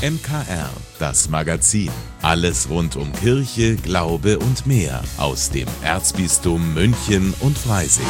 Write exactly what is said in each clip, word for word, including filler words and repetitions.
M K R, das Magazin. Alles rund um Kirche, Glaube und mehr aus dem Erzbistum München und Freising.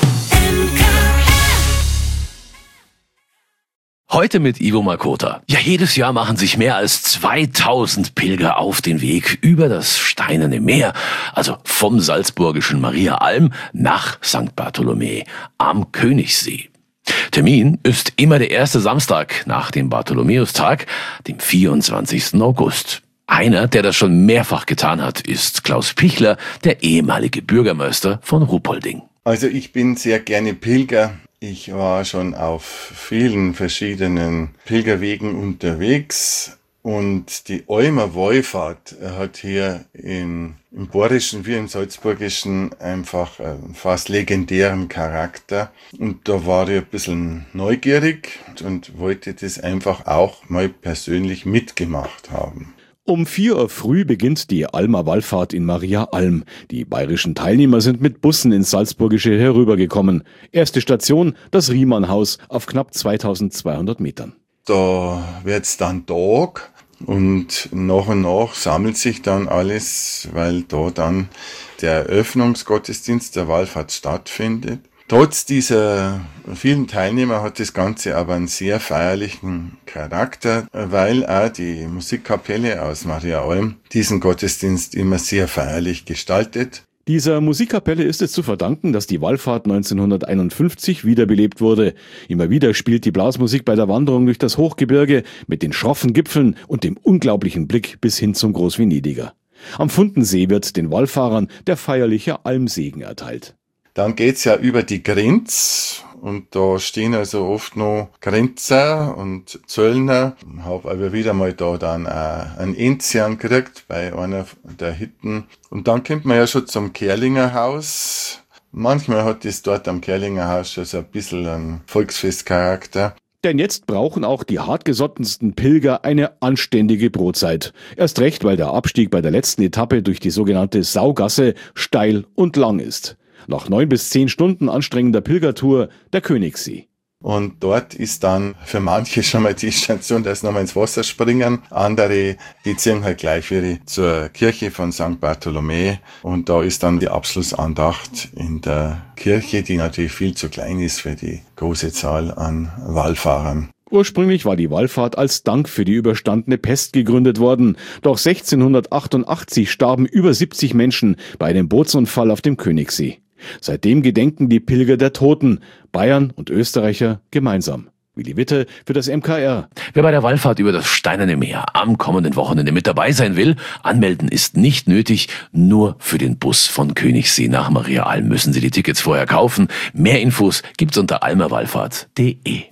Heute mit Ivo Makota. Ja, jedes Jahr machen sich mehr als zweitausend Pilger auf den Weg über das Steinerne Meer, also vom salzburgischen Mariaalm nach Sankt Bartholomä am Königssee. Termin ist immer der erste Samstag nach dem Bartholomäustag, dem vierundzwanzigsten August. Einer, der das schon mehrfach getan hat, ist Klaus Pichler, der ehemalige Bürgermeister von Ruppolding. Also ich bin sehr gerne Pilger. Ich war schon auf vielen verschiedenen Pilgerwegen unterwegs und die Olmer Wallfahrt hat hier in, im Borischen wie im Salzburgischen einfach einen fast legendären Charakter. Und da war ich ein bisschen neugierig und wollte das einfach auch mal persönlich mitgemacht haben. Um vier Uhr früh beginnt die Almer Wallfahrt in Mariaalm. Die bayerischen Teilnehmer sind mit Bussen ins Salzburgische herübergekommen. Erste Station, das Riemannhaus auf knapp zweitausendzweihundert Metern. Da wird's dann Tag und nach und nach sammelt sich dann alles, weil da dann der Eröffnungsgottesdienst der Wallfahrt stattfindet. Trotz dieser vielen Teilnehmer hat das Ganze aber einen sehr feierlichen Charakter, weil auch die Musikkapelle aus Mariaalm diesen Gottesdienst immer sehr feierlich gestaltet. Dieser Musikkapelle ist es zu verdanken, dass die Wallfahrt neunzehnhunderteinundfünfzig wiederbelebt wurde. Immer wieder spielt die Blasmusik bei der Wanderung durch das Hochgebirge mit den schroffen Gipfeln und dem unglaublichen Blick bis hin zum Großvenediger. Am Fundensee wird den Wallfahrern der feierliche Almsegen erteilt. Dann geht's ja über die Grenz und da stehen also oft noch Grenzer und Zöllner. Ich habe aber wieder mal da dann auch einen Enzian gekriegt bei einer der Hitten. Und dann kommt man ja schon zum Kerlinger Haus. Manchmal hat es dort am Kerlinger Haus schon so ein bisschen einen Volksfestcharakter. Denn jetzt brauchen auch die hartgesottensten Pilger eine anständige Brotzeit. Erst recht, weil der Abstieg bei der letzten Etappe durch die sogenannte Saugasse steil und lang ist. Nach neun bis zehn Stunden anstrengender Pilgertour der Königssee. Und dort ist dann für manche schon mal die Station, dass sie nochmal ins Wasser springen. Andere, die ziehen halt gleich wieder zur Kirche von Sankt Bartholomä. Und da ist dann die Abschlussandacht in der Kirche, die natürlich viel zu klein ist für die große Zahl an Wallfahrern. Ursprünglich war die Wallfahrt als Dank für die überstandene Pest gegründet worden. Doch sechzehnhundertachtundachtzig starben über siebzig Menschen bei einem Bootsunfall auf dem Königssee. Seitdem gedenken die Pilger der Toten, Bayern und Österreicher gemeinsam. Willi Witte für das M K R. Wer bei der Wallfahrt über das Steinerne Meer am kommenden Wochenende mit dabei sein will, anmelden ist nicht nötig. Nur für den Bus von Königssee nach Mariaalm müssen Sie die Tickets vorher kaufen. Mehr Infos gibt's unter almerwallfahrt punkt de.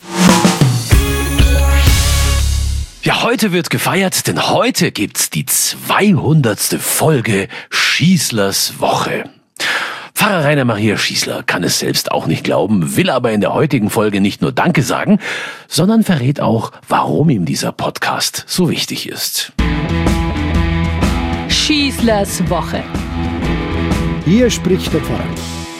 Ja, heute wird gefeiert, denn heute gibt's die zweihundertste Folge Schießlers Woche. Pfarrer Rainer Maria Schießler kann es selbst auch nicht glauben, will aber in der heutigen Folge nicht nur Danke sagen, sondern verrät auch, warum ihm dieser Podcast so wichtig ist. Schießlers Woche. Hier spricht der Pfarrer.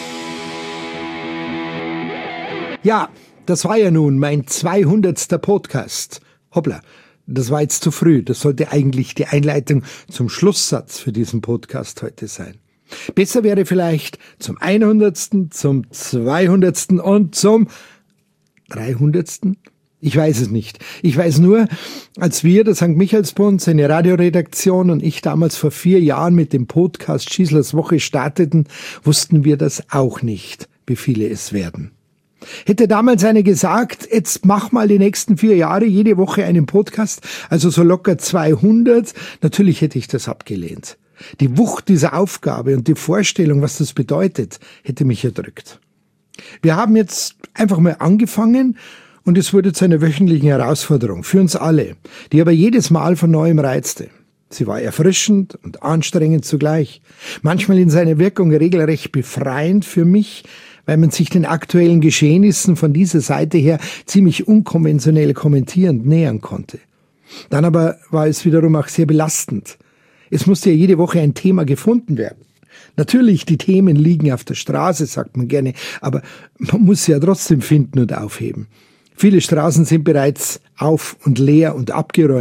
Ja, das war ja nun mein zweihundertster Podcast. Hoppla, das war jetzt zu früh. Das sollte eigentlich die Einleitung zum Schlusssatz für diesen Podcast heute sein. Besser wäre vielleicht zum hundertsten, zum zweihundertsten und zum dreihundertsten. Ich weiß es nicht. Ich weiß nur, als wir, der Sankt Michaelsbund, seine Radioredaktion und ich damals vor vier Jahren mit dem Podcast Schießlers Woche starteten, wussten wir das auch nicht, wie viele es werden. Hätte damals einer gesagt, jetzt mach mal die nächsten vier Jahre jede Woche einen Podcast, also so locker zweihundert, natürlich hätte ich das abgelehnt. Die Wucht dieser Aufgabe und die Vorstellung, was das bedeutet, hätte mich erdrückt. Wir haben jetzt einfach mal angefangen und es wurde zu einer wöchentlichen Herausforderung für uns alle, die aber jedes Mal von neuem reizte. Sie war erfrischend und anstrengend zugleich, manchmal in seiner Wirkung regelrecht befreiend für mich, weil man sich den aktuellen Geschehnissen von dieser Seite her ziemlich unkonventionell kommentierend nähern konnte. Dann aber war es wiederum auch sehr belastend. Es musste ja jede Woche ein Thema gefunden werden. Natürlich, die Themen liegen auf der Straße, sagt man gerne, aber man muss sie ja trotzdem finden und aufheben. Viele Straßen sind bereits auf und leer und abgeräumt.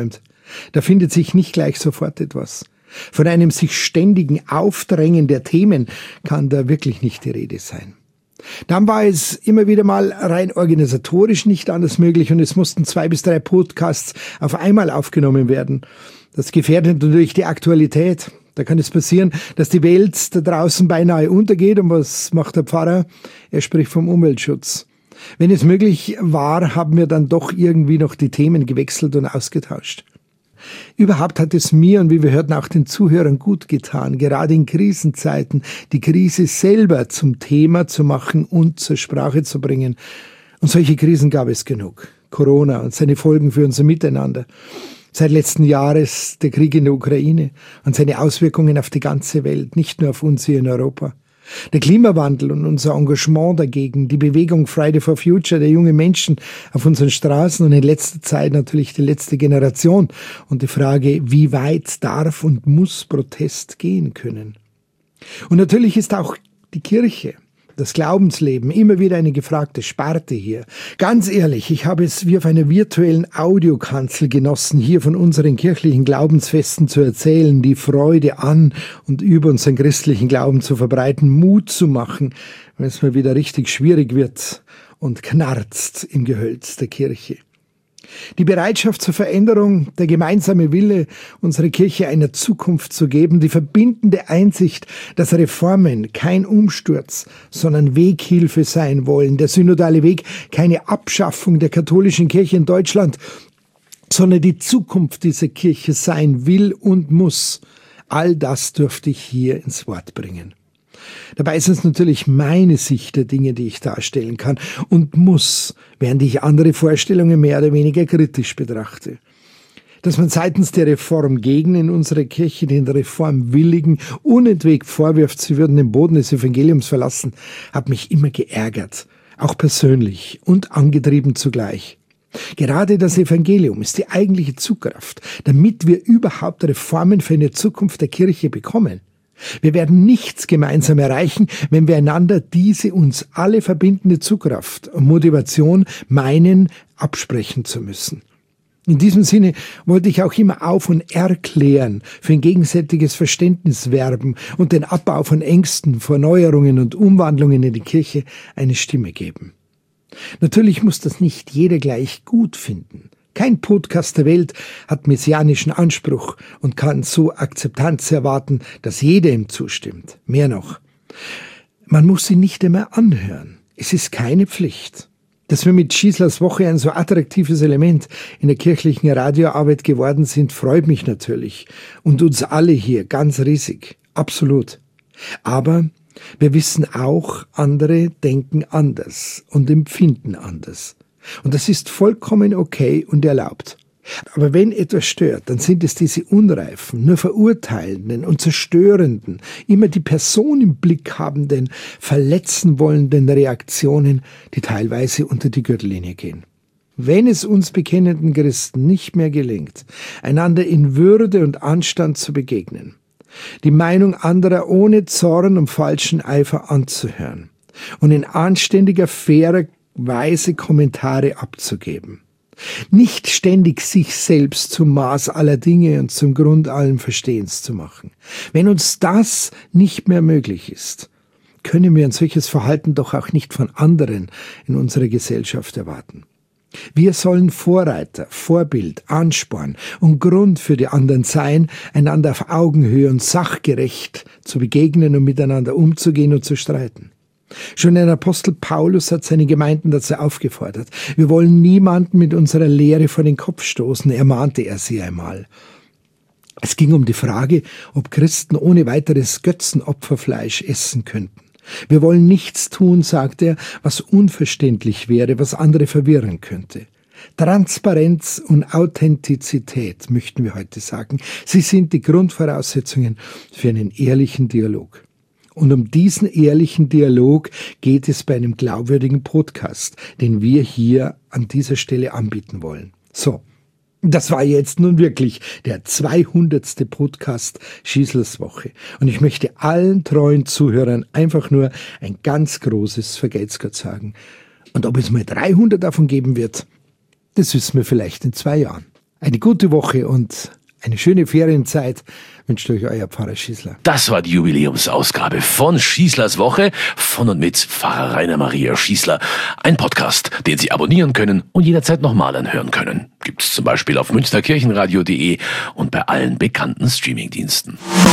Da findet sich nicht gleich sofort etwas. Von einem sich ständigen Aufdrängen der Themen kann da wirklich nicht die Rede sein. Dann war es immer wieder mal rein organisatorisch nicht anders möglich und es mussten zwei bis drei Podcasts auf einmal aufgenommen werden. Das gefährdet natürlich die Aktualität. Da kann es passieren, dass die Welt da draußen beinahe untergeht. Und was macht der Pfarrer? Er spricht vom Umweltschutz. Wenn es möglich war, haben wir dann doch irgendwie noch die Themen gewechselt und ausgetauscht. Überhaupt hat es mir und wie wir hörten auch den Zuhörern gut getan, gerade in Krisenzeiten die Krise selber zum Thema zu machen und zur Sprache zu bringen. Und solche Krisen gab es genug. Corona und seine Folgen für unser Miteinander. Seit letzten Jahres der Krieg in der Ukraine und seine Auswirkungen auf die ganze Welt, nicht nur auf uns hier in Europa. Der Klimawandel und unser Engagement dagegen, die Bewegung Friday for Future der jungen Menschen auf unseren Straßen und in letzter Zeit natürlich die letzte Generation und die Frage, wie weit darf und muss Protest gehen können. Und natürlich ist auch die Kirche, das Glaubensleben, immer wieder eine gefragte Sparte hier. Ganz ehrlich, ich habe es wie auf einer virtuellen Audiokanzel genossen, hier von unseren kirchlichen Glaubensfesten zu erzählen, die Freude an und über unseren christlichen Glauben zu verbreiten, Mut zu machen, wenn es mal wieder richtig schwierig wird und knarzt im Gehölz der Kirche. Die Bereitschaft zur Veränderung, der gemeinsame Wille, unsere Kirche einer Zukunft zu geben, die verbindende Einsicht, dass Reformen kein Umsturz, sondern Weghilfe sein wollen, der synodale Weg keine Abschaffung der katholischen Kirche in Deutschland, sondern die Zukunft dieser Kirche sein will und muss. All das dürfte ich hier ins Wort bringen. Dabei ist es natürlich meine Sicht der Dinge, die ich darstellen kann und muss, während ich andere Vorstellungen mehr oder weniger kritisch betrachte. Dass man seitens der Reformgegner in unserer Kirche den Reformwilligen unentwegt vorwirft, sie würden den Boden des Evangeliums verlassen, hat mich immer geärgert, auch persönlich und angetrieben zugleich. Gerade das Evangelium ist die eigentliche Zugkraft, damit wir überhaupt Reformen für eine Zukunft der Kirche bekommen. Wir werden nichts gemeinsam erreichen, wenn wir einander diese uns alle verbindende Zugkraft und Motivation meinen, absprechen zu müssen. In diesem Sinne wollte ich auch immer auf- und erklären, für ein gegenseitiges Verständnis werben und den Abbau von Ängsten vor Neuerungen und Umwandlungen in die Kirche eine Stimme geben. Natürlich muss das nicht jeder gleich gut finden. Kein Podcast der Welt hat messianischen Anspruch und kann so Akzeptanz erwarten, dass jeder ihm zustimmt. Mehr noch, man muss sie nicht immer anhören. Es ist keine Pflicht. Dass wir mit Schießlers Woche ein so attraktives Element in der kirchlichen Radioarbeit geworden sind, freut mich natürlich. Und uns alle hier ganz riesig. Absolut. Aber wir wissen auch, andere denken anders und empfinden anders. Und das ist vollkommen okay und erlaubt. Aber wenn etwas stört, dann sind es diese unreifen, nur verurteilenden und zerstörenden, immer die Person im Blick habenden, verletzen wollenden Reaktionen, die teilweise unter die Gürtellinie gehen. Wenn es uns bekennenden Christen nicht mehr gelingt, einander in Würde und Anstand zu begegnen, die Meinung anderer ohne Zorn und falschen Eifer anzuhören und in anständiger, fairer Weise Kommentare abzugeben. Nicht ständig sich selbst zum Maß aller Dinge und zum Grund allen Verstehens zu machen. Wenn uns das nicht mehr möglich ist, können wir ein solches Verhalten doch auch nicht von anderen in unserer Gesellschaft erwarten. Wir sollen Vorreiter, Vorbild, Ansporn und Grund für die anderen sein, einander auf Augenhöhe und sachgerecht zu begegnen und miteinander umzugehen und zu streiten. Schon ein Apostel Paulus hat seine Gemeinden dazu aufgefordert. Wir wollen niemanden mit unserer Lehre vor den Kopf stoßen, ermahnte er sie einmal. Es ging um die Frage, ob Christen ohne weiteres Götzenopferfleisch essen könnten. Wir wollen nichts tun, sagt er, was unverständlich wäre, was andere verwirren könnte. Transparenz und Authentizität, möchten wir heute sagen, sie sind die Grundvoraussetzungen für einen ehrlichen Dialog. Und um diesen ehrlichen Dialog geht es bei einem glaubwürdigen Podcast, den wir hier an dieser Stelle anbieten wollen. So, das war jetzt nun wirklich der zweihundertste Podcast Schießlers Woche. Und ich möchte allen treuen Zuhörern einfach nur ein ganz großes Vergelt's Gott sagen. Und ob es mal dreihundert davon geben wird, das wissen wir vielleicht in zwei Jahren. Eine gute Woche und eine schöne Ferienzeit wünscht euch euer Pfarrer Schießler. Das war die Jubiläumsausgabe von Schießlers Woche von und mit Pfarrer Rainer Maria Schießler. Ein Podcast, den Sie abonnieren können und jederzeit nochmal anhören können. Gibt's zum Beispiel auf münchnerkirchenradio punkt de und bei allen bekannten Streamingdiensten.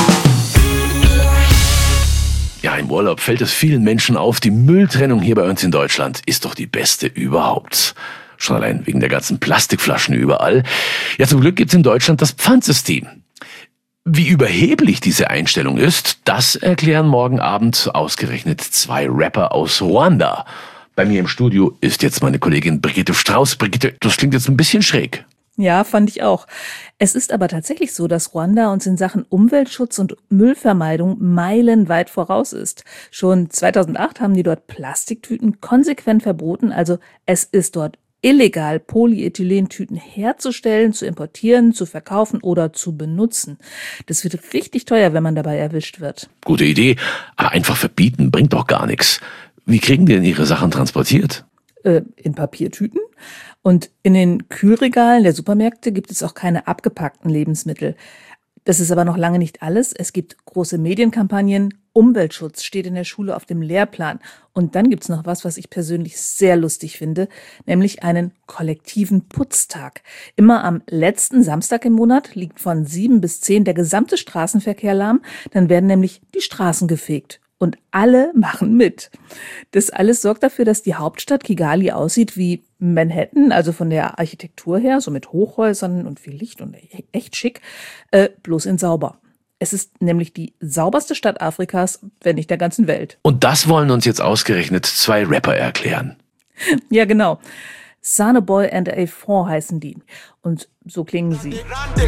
Ja, im Urlaub fällt es vielen Menschen auf, die Mülltrennung hier bei uns in Deutschland ist doch die beste überhaupt. Schon allein wegen der ganzen Plastikflaschen überall. Ja, zum Glück gibt's in Deutschland das Pfandsystem. Wie überheblich diese Einstellung ist, das erklären morgen Abend ausgerechnet zwei Rapper aus Ruanda. Bei mir im Studio ist jetzt meine Kollegin Brigitte Strauß. Brigitte, das klingt jetzt ein bisschen schräg. Ja, fand ich auch. Es ist aber tatsächlich so, dass Ruanda uns in Sachen Umweltschutz und Müllvermeidung meilenweit voraus ist. Schon zweitausendacht haben die dort Plastiktüten konsequent verboten, also es ist dort illegal, Polyethylentüten herzustellen, zu importieren, zu verkaufen oder zu benutzen. Das wird richtig teuer, wenn man dabei erwischt wird. Gute Idee, aber einfach verbieten bringt doch gar nichts. Wie kriegen die denn ihre Sachen transportiert? Äh, in Papiertüten. Und in den Kühlregalen der Supermärkte gibt es auch keine abgepackten Lebensmittel. Das ist aber noch lange nicht alles. Es gibt große Medienkampagnen. Umweltschutz steht in der Schule auf dem Lehrplan. Und dann gibt's noch was, was ich persönlich sehr lustig finde, nämlich einen kollektiven Putztag. Immer am letzten Samstag im Monat liegt von sieben bis zehn der gesamte Straßenverkehr lahm. Dann werden nämlich die Straßen gefegt. Und alle machen mit. Das alles sorgt dafür, dass die Hauptstadt Kigali aussieht wie Manhattan, also von der Architektur her, so mit Hochhäusern und viel Licht und echt schick, äh, bloß in sauber. Es ist nämlich die sauberste Stadt Afrikas, wenn nicht der ganzen Welt. Und das wollen uns jetzt ausgerechnet zwei Rapper erklären. Ja, genau. Sanaboy and A four heißen die. Und so klingen sie.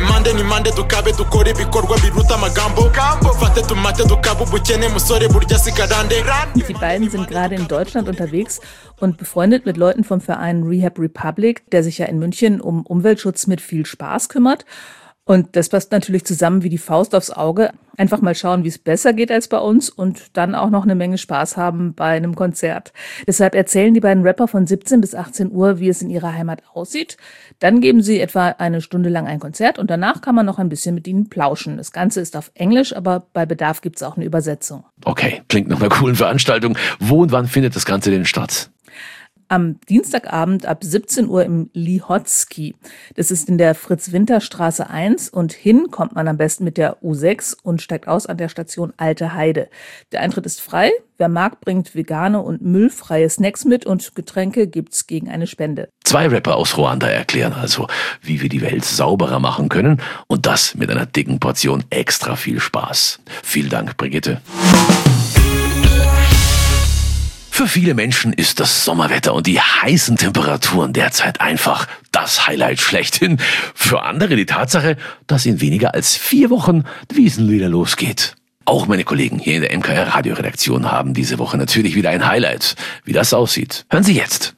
Die beiden sind gerade in Deutschland unterwegs und befreundet mit Leuten vom Verein Rehab Republic, der sich ja in München um Umweltschutz mit viel Spaß kümmert. Und das passt natürlich zusammen wie die Faust aufs Auge. Einfach mal schauen, wie es besser geht als bei uns und dann auch noch eine Menge Spaß haben bei einem Konzert. Deshalb erzählen die beiden Rapper von siebzehn bis achtzehn Uhr, wie es in ihrer Heimat aussieht. Dann geben sie etwa eine Stunde lang ein Konzert und danach kann man noch ein bisschen mit ihnen plauschen. Das Ganze ist auf Englisch, aber bei Bedarf gibt es auch eine Übersetzung. Okay, klingt nach einer coolen Veranstaltung. Wo und wann findet das Ganze denn statt? Am Dienstagabend ab siebzehn Uhr im Lihotzky. Das ist in der Fritz-Winter-Straße eins und hin kommt man am besten mit der U sechs und steigt aus an der Station Alte Heide. Der Eintritt ist frei. Wer mag, bringt vegane und müllfreie Snacks mit und Getränke gibt's gegen eine Spende. Zwei Rapper aus Ruanda erklären also, wie wir die Welt sauberer machen können und das mit einer dicken Portion extra viel Spaß. Vielen Dank, Brigitte. Für viele Menschen ist das Sommerwetter und die heißen Temperaturen derzeit einfach das Highlight schlechthin. Für andere die Tatsache, dass in weniger als vier Wochen die Wiesn wieder losgeht. Auch meine Kollegen hier in der M K R Radioredaktion haben diese Woche natürlich wieder ein Highlight. Wie das aussieht, hören Sie jetzt.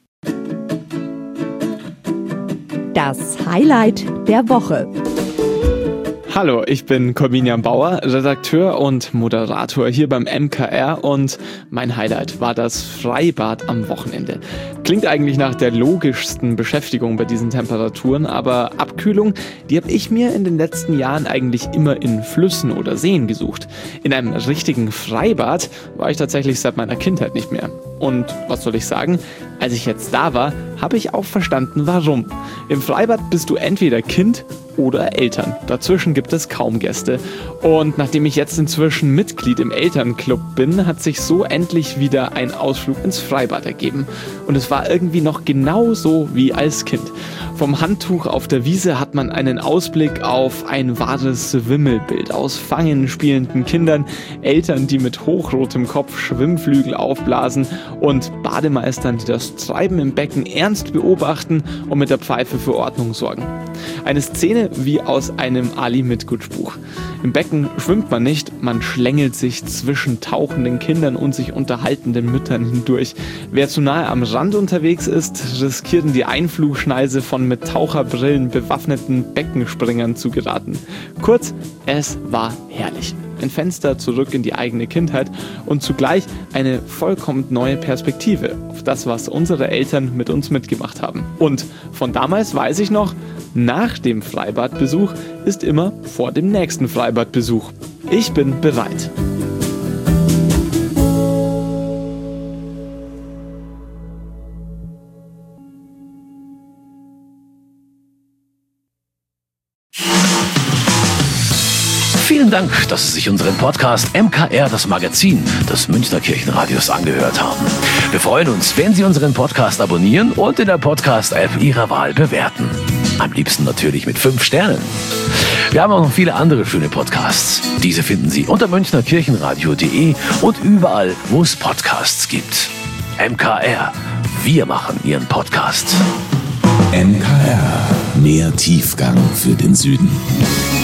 Das Highlight der Woche. Hallo, ich bin Corbinian Bauer, Redakteur und Moderator hier beim M K R und mein Highlight war das Freibad am Wochenende. Klingt eigentlich nach der logischsten Beschäftigung bei diesen Temperaturen, aber Abkühlung, die habe ich mir in den letzten Jahren eigentlich immer in Flüssen oder Seen gesucht. In einem richtigen Freibad war ich tatsächlich seit meiner Kindheit nicht mehr. Und was soll ich sagen? Als ich jetzt da war, habe ich auch verstanden, warum. Im Freibad bist du entweder Kind oder Eltern. Dazwischen gibt es kaum Gäste. Und nachdem ich jetzt inzwischen Mitglied im Elternclub bin, hat sich so endlich wieder ein Ausflug ins Freibad ergeben. Und es war irgendwie noch genauso wie als Kind. Vom Handtuch auf der Wiese hat man einen Ausblick auf ein wahres Wimmelbild aus fangen spielenden Kindern, Eltern, die mit hochrotem Kopf Schwimmflügel aufblasen und Bademeistern, die das Treiben im Becken ernst beobachten und mit der Pfeife für Ordnung sorgen. Eine Szene wie aus einem Ali Mitgutsch Buch. Im Becken schwimmt man nicht, man schlängelt sich zwischen tauchenden Kindern und sich unterhaltenden Müttern hindurch. Wer zu nahe am Rand unterwegs ist, riskiert in die Einflugschneise von mit Taucherbrillen bewaffneten Beckenspringern zu geraten. Kurz, es war herrlich. ein Fenster zurück in die eigene Kindheit und zugleich eine vollkommen neue Perspektive auf das, was unsere Eltern mit uns mitgemacht haben. Und von damals weiß ich noch, nach dem Freibadbesuch ist immer vor dem nächsten Freibadbesuch. Ich bin bereit. Vielen Dank, dass Sie sich unseren Podcast M K R, das Magazin des Münchner Kirchenradios, angehört haben. Wir freuen uns, wenn Sie unseren Podcast abonnieren und in der Podcast-App Ihrer Wahl bewerten. Am liebsten natürlich mit fünf Sternen. Wir haben auch noch viele andere schöne Podcasts. Diese finden Sie unter münchner kirchenradio punkt de und überall, wo es Podcasts gibt. M K R, wir machen Ihren Podcast. M K R, mehr Tiefgang für den Süden.